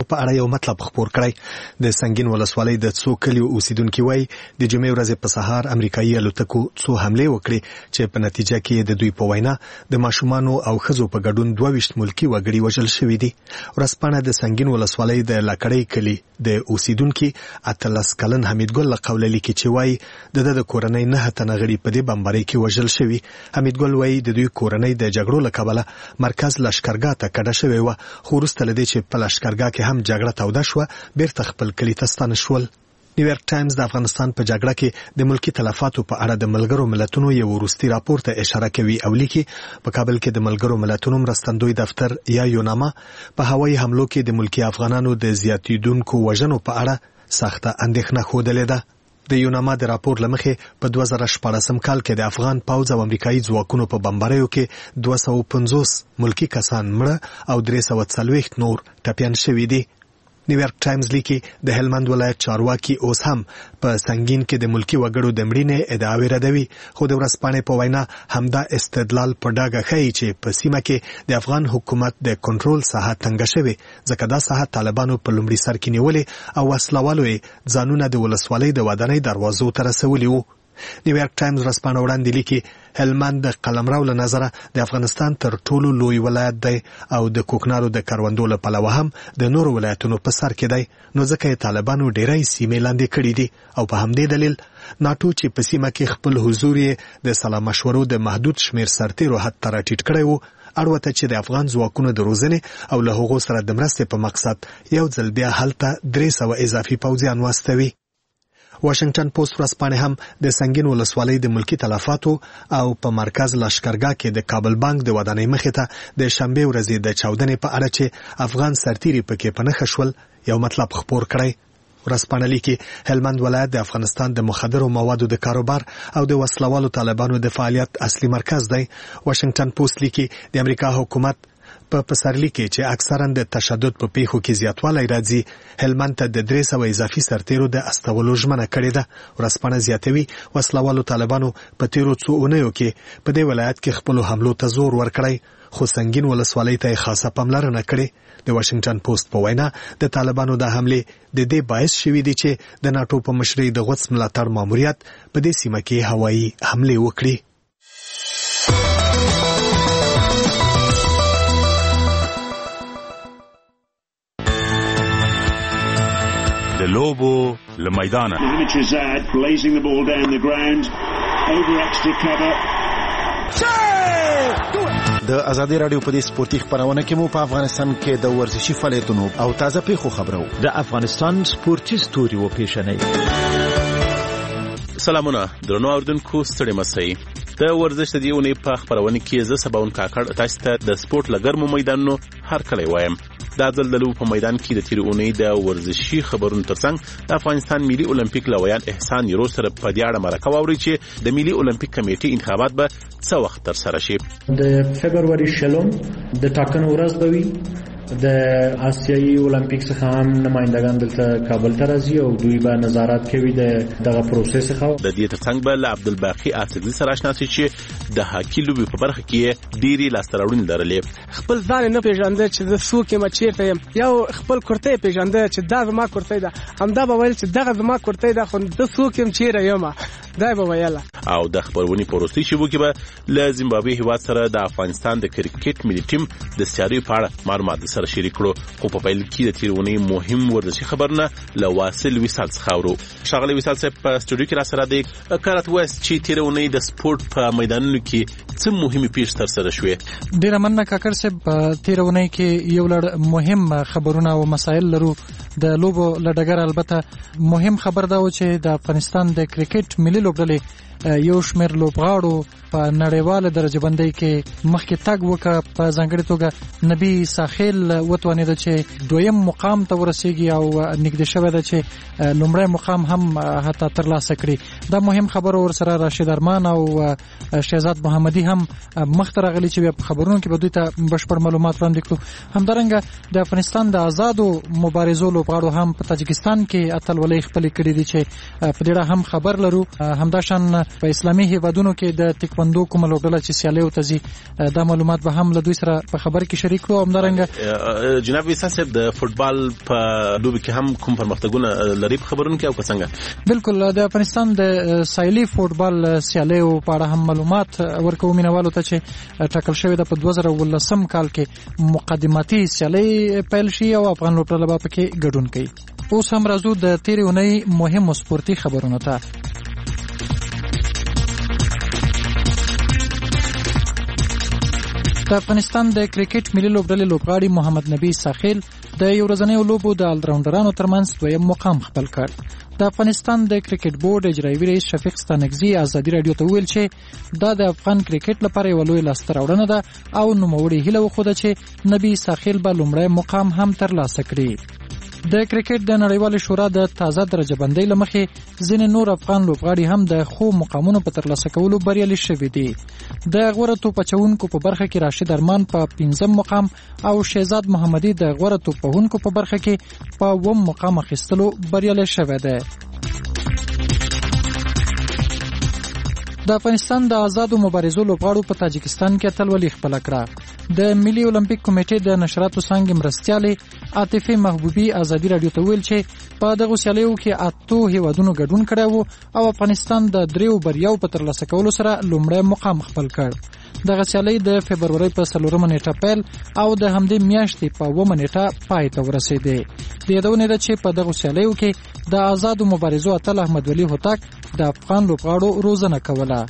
په اړه یو مطلب خپور کړی. د سنگین ولسوالۍ د څو کلیو اوسیدونکو وایي د جمعې ورځې په سهار امریکایي الوتکو څو حملې وکړي چې په نتیجه کې د دوی په وینا د ماشومانو او ښځو په ګډون 22 ملکي وګړي وژل شوي دي. ورځپاڼه د سنگین ولسوالۍ د لکړۍ کلي د اوسیدونکو اتلس کلن حمیدګل له قوله لیکي چې وایي د کورنۍ 9 تنه غړي په دې بمبارۍ کې وژل شوي. حمیدګل وایي د دوی کورنۍ د جګړو له کبله مرکز لشکرګاه ته کډه شوې وه، خو وروسته له دې چې په لشکرګاه کې هم جګړه توده شوه بیرته خپل کلي ته ستانه شول. نیویارک ټایمز د افغانستان په جګړه کې د ملکی تلفاتو په اړه د ملګرو ملتونو یو وروستي راپور ته اشاره کوي او لیکي په کابل کې د ملګرو ملتونو مرستندوی دفتر یا یوناما په هوایي حملو کې د ملکی افغانانو د زیاتیدونکو وژنو په اړه سخته اندېښنه ښودلې ده. د یوناما د راپور لمخې په 2014 کال کې د افغان پوځ او امریکایي ځواکونو په بمباریو کې 250 ملکی کسان مړه او 340 نور ټپیان شوي دي. نیویارک ټایمز لیکي د هلمند ولایت چارواکي اوس هم په سنگین کې د ملکی وګړو د مړینې ادعاوې ردوي، خو د ورځپاڼې په وینا همدا استدلال په ډاګه ښیي چې په سیمه کې د افغان حکومت د کنټرول ساحه تنګه شوې، ځکه دا ساحه طالبانو په لومړي سر کې نیولې او وسلوالو یې ځانونه د ولسوالۍ د ودانۍ دروازو ته رسولي وو. نیویارک ټایمز ورځپاڼه وړاندې لیکي هلمند د قلمرو له نظره د افغانستان تر ټولو لوی ولایت دی او د کوکنارو د کروندو له پلوه هم د نورو ولایتونو په سر کې دی، نو ځکه یې طالبانو ډیری سیمې لاندې کړي دي او په همدې دلیل ناټو چې په سیمه کې خپل حضور یې د سلا مشورو د محدود شمیر سرتیرو حد ته راټیټ کړی وو، اړوته چې د افغان ځواکونو د روزنې او له هغو سره د مرستې په مقصد یو ځل بیا هلته 300 اضافي پوځیان واستوي. واشنگټن پوسټ ورځپاڼه هم د سنگین ولسوالۍ د ملکی تلفاتو او په مرکز لشکرګاه کې د کابل بانک د ودانۍ مخې ته د شنبه ورځې د چاودنې په اړه چې افغان سرتیري پکې په نښه شول یو مطلب خپور کړی. ورځپاڼه لیکي هلمند ولایت د افغانستان د مخدرو موادو د کاروبار او د وسلوالو طالبانو د فعالیت اصلي مرکز دی. واشنگټن پوسټ لیکي د امریکا حکومت په پسرلي کې چې اکثرا د تشدد په پیښو کې زیاتوالی راځي هلمند ته د 300 اضافي سرتیرو د استولو ژمنه کړې ده. ورځپاڼه زیاتوي وسلوالو طالبانو په تیرو څو اونیو کې په دې ولایت کې خپل حملو ته زور ورکړی، خو سنگین ولسوالۍ ته خاصه پاملرنه کړې. د واشنگټن پوسټ په وینا د طالبانو د حملې د دې باعث شوي دي چې د ناټو په مشرۍ د غوڅ ملاتړ ماموریت په دې سیمه کې هوایي حملې وکړي. د لوبو له میدانه د ازادي رادیو په دې سپورتي خبرونه کې مو په افغانستان کې د ورزشي فعالیتونو او تازه پیښو خبرو د افغانستان سپورتي ستوري و پیښنې. سلامونه درنو اوردونکو، ستړي مسئ. د ورزش د دیونې په خبرونه کې زه سباون کاکړ تاسو ته د سپورت لګرمو میدانونو هر کله وایم. دا ځل د لوبو په میدان کې د تیر اونۍ د ورزشي خبرونو ترڅنګ د افغانستان ملي اولمپیک لویان احسان یرو سره په دې اړه مرکه واوري چې د ملي اولمپیک کمیټې انتخابات به څه وخت تر سره شي. د فبرवरी 16 د ټاکنو ورځ به وي. د آسیایي اولمپیک څخه هم نمائندگان دلته کابل ته راځي او دوی به نظارت کوي دغه پروسس څخه. د دې ترڅنګ به له عبدالباقي اڅکزي سره آشنا شي چې د هاکی لوبي په برخه کې ډيري لاستراوړنې لرلې. خپل ځان نه پیژانده چې د څوک یم چیرته یم، یو خپل کورته پیژانده چې دا زما کورته ده، همدا به ویل چې دغه زما کورته ده، خو د څوک یم چیرې یم دا به ویل. او د خبرونې پروستي شبو کې به له زیمبابوې هیواد سره د افغانستان د کرکټ ملي ټیم د سیاري په اړه معلومات سره شریک کړو. خو په پیل کې د تیرونې مهم ورزشي خبرونه له واصل وصال څخه اورو. شاغلی وصال صاحب په استودیو کې را سره دی. کارت وست چې تیرونې د سپورت په میدانونو کې څه مهمه پیښې تر سره شوې؟ ډیر مننه کاکر صاحب. تیرونې کې یو لړ مهم خبرونه او مسایل لرو. د لوبو لډګر البته مهم خبر دا و چې د افغانستان د کرکټ ملي لوبډلې یو شمېر لوبغاړو په نړیواله درجه بندۍ کې مخکې تګ وکړ. په ځانګړې توګه نبی ساحل وتوانېده چې دویم مقام ته ورسیږي او نږدې شوی ده چې لومړی مقام هم حتی ترلاسه کړي. دا مهم خبر ورسره راشد ارمان او شهزاد محمدي هم مخته راغلي چې په خبرونو کې به دوی ته بشپړ معلومات وړاندې کړو. همدارنګه د افغانستان د آزادو مبارزو لوبغاړو هم په تاجکستان کې اتلولۍ خپلې کړې دي چې په دې اړه هم خبر لرو. همداشان په اسلامي هیوادونو کې د تکواندو کومه لوبډله چې سیالیو ته ځي دا معلومات به هم له دوی سره په خبر کې شریک کړو. همدارنګه جناب ویسا صاحب د فوتبال په لوبي کې هم کوم پرمختګونه لري په خبرونه کې او څنګه؟ بالکل د افغانستان د ساحلي فوتبال سیالیو په اړه هم معلومات ورکوم مینوالو ته چې ټاکل شوی د 2019 کال کې مقدماتي سیالي پیل شي او افغان لوبډله به پکې ګډون کوي. اوس هم راځو د تیرې اونۍ مهمو سپورتي خبرونو ته. د افغانستان د کرکټ ملي لوبډلې لوبغاړي محمد نبی ساخیل د یو ورځنیو لوبو د الراونډرانو ترمنځ دویم مقام خپل کړ. د افغانستان د کرکټ بورډ اجرایي رئیس شفیق ستانکزي ازادي رادیو ته ویل چې دا د افغان کرکټ لپاره یو لوی لاسته راوړنه ده او نوموړي هیله وښوده چې نبی ساخیل به لومړی مقام هم ترلاسه کړي. د کرکټ د نړیوالې شورا د تازه درجه بندۍ له مخې ځینې نور افغان لوبغاړي هم د ښو مقامونو په ترلاسه کولو بریالي شوي دي. د غوره توپ اچوونکو په برخه کې راشد ارمان په 5م مقام او شهزاد محمدي د غوره توپ وهونکو په برخه کې په 1 مقام اخیستلو بریالي شوی دی. د افغانستان د آزادو مبارزو لوبغاړو په تاجکستان کې اتلولي خپل کړه. د ملي اولمپیک کمیټې د نشراتو څانګې مرستیالې عاطفه محبوبي ازادي رادیو ته ویل چې په دغه سیالیو کې 8 هیوادونو ګډون کړی وو او افغانستان د 3 بریاو په ترلاسه کولو سره لومړی مقام خپل کړ. دغه سیالي د فبرورۍ په 4 نیټه پیل او د همدې میاشتې په 9 نیټه پای ته ورسېده. د یادونه ده چې په دغه سیالیو کې د آزادو مبارزو اتل احمد ولی هوتک د افغان لوبغاړو روزنه کوله.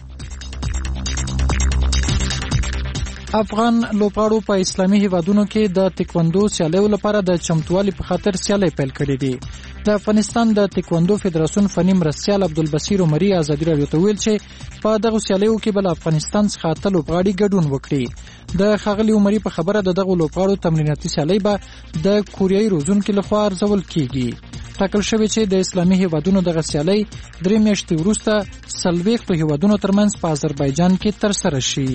افغان لوبغاړو په اسلامي هیوادونو کې د تکواندو سیالیو لپاره د چمتووالي په خاطر سیالۍ پیل کړې دي. د افغانستان د تکواندو فدراسیون فني مرستیال عبدالبصیر عمري ازادي رادیو ته ویل چې په دغه سیالیو کې بل افغانستان څخه اتل لوبغاړي ګډون وکړي. د ښاغلي عمري په خبره د دغه لوبغاړو تمریناتي سیالۍ به د کوریایي روزونکو لخوا ارزول کیږي. ټاکل شوی چې د اسلامي هیوادونو دغه سیالۍ 3 میاشتې وروسته 40 هیوادونو ترمنځ په آذربایجان کې ترسره شي.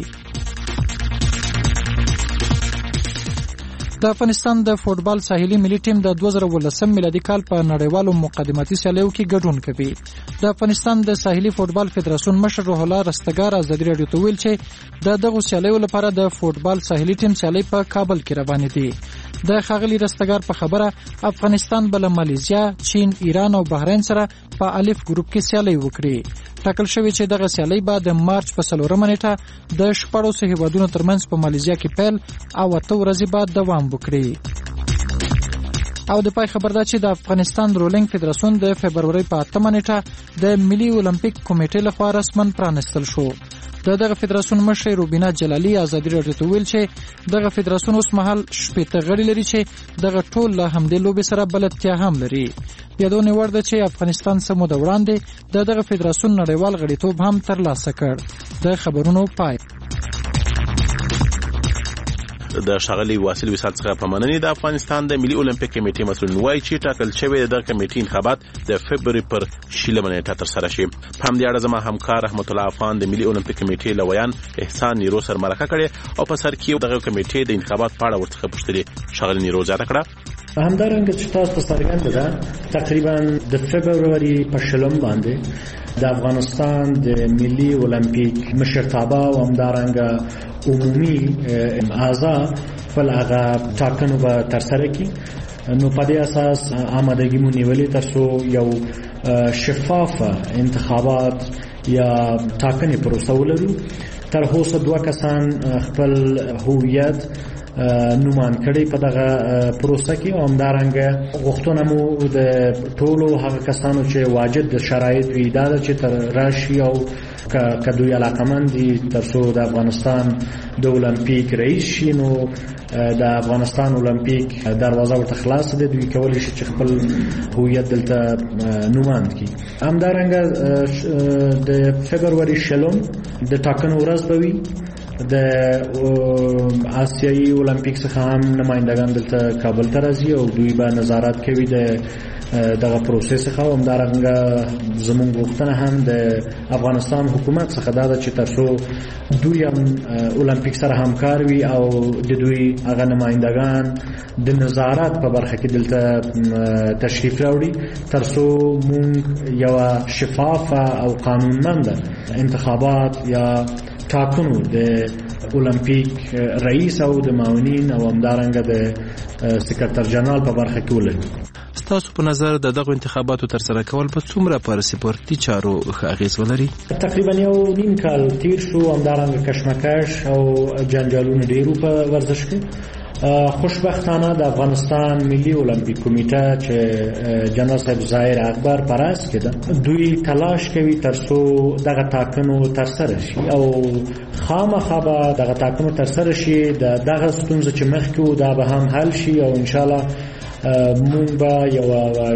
د افغانستان د فوتبال ساحلي ملي ټیم د 2019 میلادي کال په نړیوالو مقدماتي سیالیو کې ګډون کوي. د افغانستان د ساحلي فوتبال فدراسیون مشر روح الله رستګار ازادي رادیو ته ویل چې د دغه سیالیو لپاره د فوتبال ساحلي ټیم سیالۍ په کابل کې روانې دي. د ښاغلي رستګار په خبره افغانستان بل مالیزیا، چین، ایران او بحرین سره په الف ګروپ کې سیالۍ وکړي. ټاکل شوی چې دغه سیالۍ به د مارچ په 4 نیټه د 14 هیوادونو ترمنځ په مالیزیا کې پیل او 8 ورځې بعد دوام وکړي. او د پای خبر ده چې د افغانستان رولینګ فدراسیون د فبرورۍ په 8 نیټه د ملي اولمپیک کمیټې لخوا رسماً پرانستل شو. دغه فدراسیون مشر روبینا جلالی ازادي رادیو ته ویل چې دغه فدراسیون اوس مهال 18 غړي لري چې دغه ټول له همدې لوبې سره بلدتیا هم لري. یادونه وړ ده چې افغانستان سمو د وړاندې دغه فدراسیون نړیوال غړیتوب هم ترلاسه کړ. د خبرونو پای. د ښاغلي واصل وصال څخه په مننې د افغانستان د ملي اولمپیک کمیټې مسؤلین وایي چې ټاکل شوی د کمیټې انتخابات د فبرورۍ پر 16 نیټه ترسره شي. په همدې اړه زما همکار رحمت الله افغان د ملي اولمپیک کمیټې لویان احسان نیرو سره مرکه کړې او په سر کې دغه کمیټې د انتخابات په اړه ورڅخه پوښتنې ښاغلي نیرو زیاته کړه. همدارنګه چې تاسو څرګنده ده تقریبا د فبرورۍ په 16 باندې د افغانستان د ملي اولمپیک مشرتابه او همدارنګه عمومي اعضاء خپل هغه ټاکنو به ترسره کړي. نو په دې اساس آمادګي مو نیولې ترڅو یو شفاف انتخابات یا ټاکنې پروسه ولرو. تر اوسه 2 کسان خپل هویت نومان کړي په دغه پروسه کې او همدارنګه غوښتنه مو د ټولو هغه کسانو چې واجد د شرایط وي دا چې تر راشي او کدوی علاقمند دي ترڅو د افغانستان د اولمپیک رئیس شي. نو د افغانستان اولمپیک دروازه ورته خلاص ده، دوی کولی شي چې خپل هویت دلته نوماند کړي. همدارنګه د فبرورۍ 16 د ټاکنو ورځ به وي د آسیایي اولمپیک څخه هم نمائندگان دلته کابل ته راځي او دوی به نظارت کوي د دغه پروسې څخه. او همدارنګه زموږ غوښتنه هم د افغانستان حکومت څخه دا ده چې ترڅو دوی هم اولمپیک سره همکار وي او د دوی هغه نمائندگان د نظارت په برخه کې دلته تشریف راوړي ترڅو موږ یو شفافه او قانونمنده انتخابات یا ټاکنو د اولمپیک رئیس او د معاونین او همدارنګه د سکرټر جنرال په برخه کې ولري. ستاسو په نظر د دغه انتخاباتو ترسره کول په څومره پر سپورتي چارو اغیز ولري؟ تقریبا یو نیم کال تیر شو، همدارنګه کشمکش او جنجالونه ډیرو په ورزش کې. خوشبختانه د افغانستان ملي اولمپیک کمیټه چې جنرال صاحب ظاهر اکبر پراس کې ده، دوی تلاش کوي ترڅو دغه ټاکنو ترسره شي او خامخا به دغه ټاکنو ترسره شي. دغه ستونزه چې مخکې و دا به هم حل شي او ان شاء الله مونږ به یو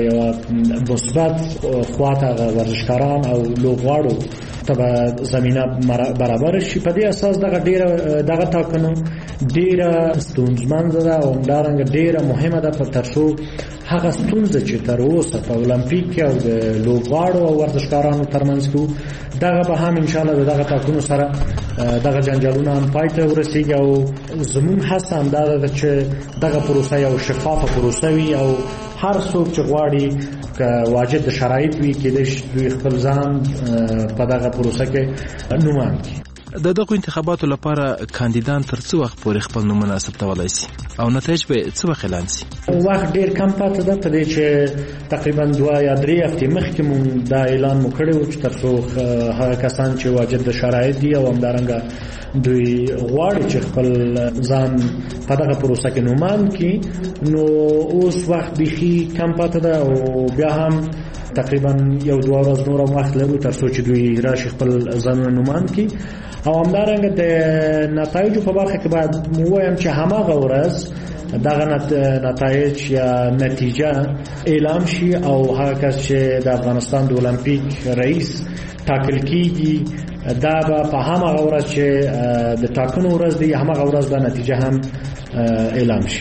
مثبت خواته ورزشکاران او لوبغاړو ته به زمینه برابر شي. په دې اساس دغه ټاکنو ډیره ستونزمنده ده او همدارنګه ډیره مهمه ده ترڅو هغه ستونزه چې تر اوسه په اولمپیک کې او د لوبغاړو او ورزشکارانو ترمنځ کې دغه به هم ان شاء الله دغه ټاکنو سره دغه جنجالونه هم پای ته ورسیږي او زموږ هڅه هم دا ده چې دغه پروسه یو شفافه پروسه وي او هر څوک چې غواړي که واجد شرایط وي کېدای شي دوی خپل ځان په دغه پروسه کې نوماند کړي. د دغه انتخاباتو لپاره کاندیدان تر څو وخت پورې خپل نومونه ثبتولای شي او نتایج به څه وخت اعلان شي؟ وخت ډیر کم پاتې ده، په دې چې تقریبا 2 یا 3 هفتې مخکې مونږ دا اعلان مو کړی و چې تر څو هغه کسان چې واجد شرایط دي او همدارنګه دوی غواړي چې خپل ځان په دغه پروسه کې نوماند کړي، نو اوس وخت بیخي کم پاتې ده او بیا هم تقریبا 1-2 ورځې نور وخت لرو تر څو چې دوی راشي خپل ځانونه نوماند کړي. او همدارنګه د نتایجو په برخه کې باید مو وایم چې هماغه ورځ دغه نتایج یا نتیجه اعلان شي او هغه کس چې د افغانستان د اولمپیک رئیس ټاکل کیږي دا به په هماغه ورځ چې د ټاکنو ورځ دی هماغه ورځ د نتیجه هم اعلان شي.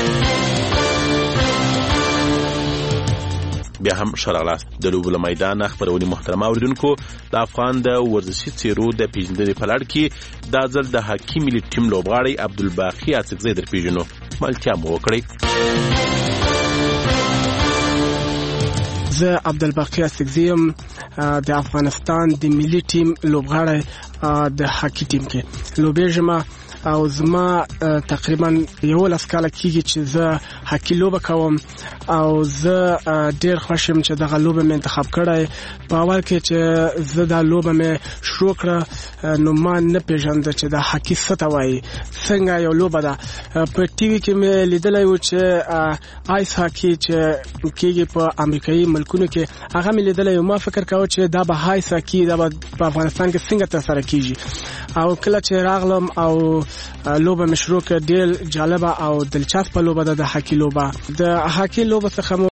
بیا هم شرغلاس د لوبو له میدان خبرونې محترمه اوریدونکو د افغان د ورزشي څیرو د پیژندنې په لړ کې دا ځل د هاکي ملي ټیم لوبغاړی عبدالباقي اڅکزی در پیژنو ملتیا مو وکړئ. زه عبدالباقي اڅکزی یم د افغانستان د ملي ټیم لوبغاړی د هاکي ټیم کې لوبېږم او زما تقریبا 11 کاله کېږي چې زه هاکي لوبه کوم او زه ډېر خوښ یم چې دغه لوبه مې انتخاب کړی. په اول کې چې زه دا لوبه مې شروع کړه نو ما نه پیژانده چې دا هاکي څه ته وایي، څنګه یو لوبه ده. په ټي وي کې مې لیدلی و چې آیس هاکي چې کېږي په امریکایي ملکونو کې هغه مې لیدلی و. ما فکر کاوه چې دا به آیس هاکي دا به په افغانستان کې څنګه ترسره کېږي او کله چې راغلم او لوبه مې شروع کړه ډېر جالبه او دلچسپه لوبه ده د هاکي لوبه. د هاکي لوبه څخه